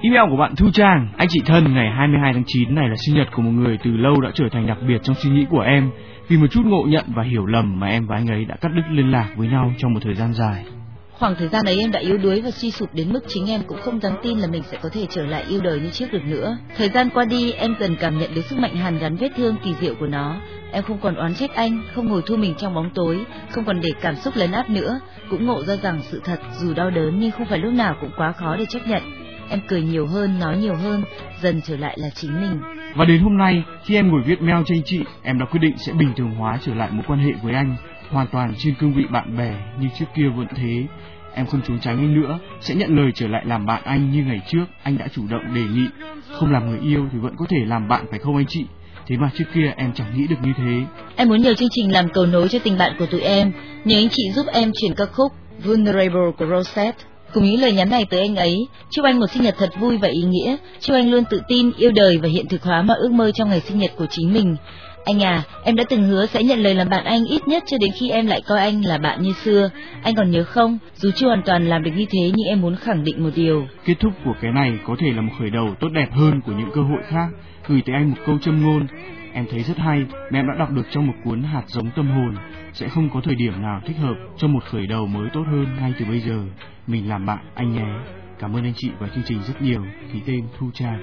Email của bạn Thu Trang: anh chị thân, ngày 22 tháng 9 này là sinh nhật của một người từ lâu đã trở thành đặc biệt trong suy nghĩ của em. Vì một chút ngộ nhận và hiểu lầm mà em và anh ấy đã cắt đứt liên lạc với nhau trong một thời gian dài. Khoảng thời gian ấy em đã yếu đuối và suy sụp đến mức chính em cũng không dám tin là mình sẽ có thể trở lại yêu đời như trước được nữa. Thời gian qua đi, em dần cảm nhận được sức mạnh hàn gắn vết thương kỳ diệu của nó. Em không còn oán trách anh, không ngồi thu mình trong bóng tối, không còn để cảm xúc lấn át nữa. Cũng ngộ ra rằng sự thật dù đau đớn nhưng không phải lúc nào cũng quá khó để chấp nhận. Em cười nhiều hơn, nói nhiều hơn, dần trở lại là chính mình. Và đến hôm nay, khi em ngồi viết mail cho anh chị, em đã quyết định sẽ bình thường hóa trở lại mối quan hệ với anh, hoàn toàn trên cương vị bạn bè như trước kia vẫn thế. Em không trốn tránh anh nữa, sẽ nhận lời trở lại làm bạn anh như ngày trước anh đã chủ động đề nghị. Không làm người yêu thì vẫn có thể làm bạn phải không anh chị? Thế mà trước kia em chẳng nghĩ được như thế. Em muốn nhờ chương trình làm cầu nối cho tình bạn của tụi em. Nhờ anh chị giúp em chuyển ca khúc Vulnerable của Rosette cùng những lời nhắn này tới anh ấy. Chúc anh một sinh nhật thật vui và ý nghĩa. Chúc anh luôn tự tin, yêu đời và hiện thực hóa mọi ước mơ trong ngày sinh nhật của chính mình. Anh à, em đã từng hứa sẽ nhận lời làm bạn anh ít nhất cho đến khi em lại coi anh là bạn như xưa. Anh còn nhớ không? Dù chưa hoàn toàn làm được như thế nhưng em muốn khẳng định một điều. Kết thúc của cái này có thể là một khởi đầu tốt đẹp hơn của những cơ hội khác. Gửi tới anh một câu châm ngôn em thấy rất hay mà em đã đọc được trong một cuốn Hạt giống tâm hồn. Sẽ không có thời điểm nào thích hợp cho một khởi đầu mới tốt hơn ngay từ bây giờ. Mình làm bạn anh nhé. Cảm ơn anh chị và chương trình rất nhiều. Ký tên Thu Trang.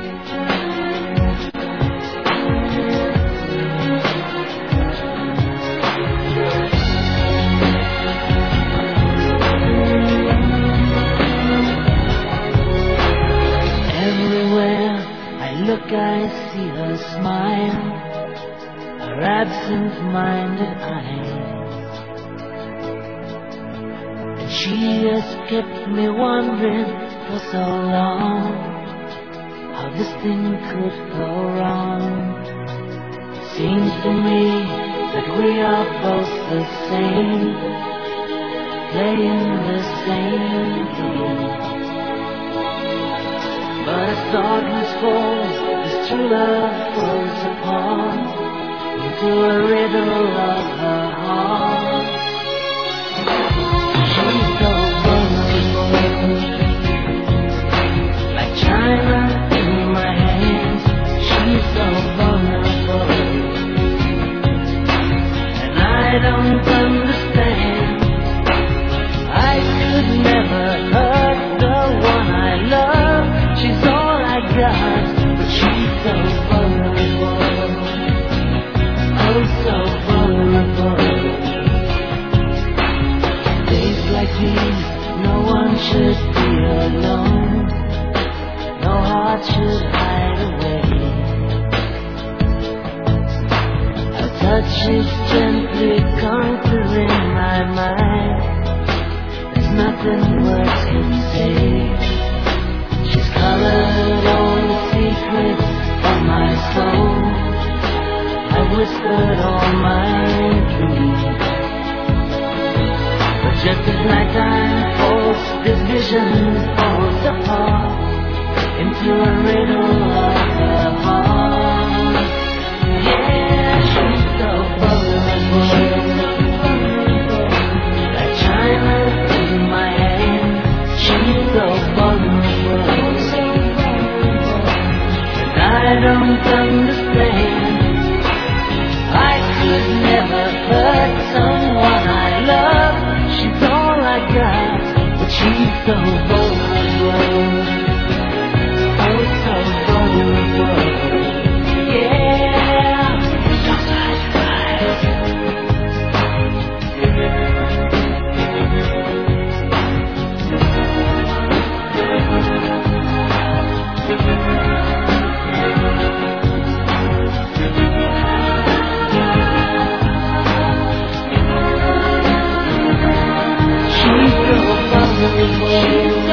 Look, I see her smile, her absent-minded eyes, and she has kept me wondering for so long how this thing could go wrong. Seems to me that we are both the same, playing the same game. But as darkness falls, this true love falls apart into a riddle of her heart. She's so vulnerable, like china in my hands. She's so vulnerable, and I don't understand. I could never hurt the one I love. She's all I got, but she's so vulnerable, oh so vulnerable. Days like these, no one should be alone, no heart should hide away. Her touch is gently conquering my mind, there's nothing words can say. Colored all the secrets of my soul, I whispered all my dreams. But just as nighttime falls, this vision falls apart into a riddle of her heart. Yeah, she's so vulnerable, like china in my hand. She's so vulnerable, I don't understand. I could never hurt someone I love. She's all I got, but she's so vulnerable, oh so vulnerable. Yeah, just like she's so vulnerable.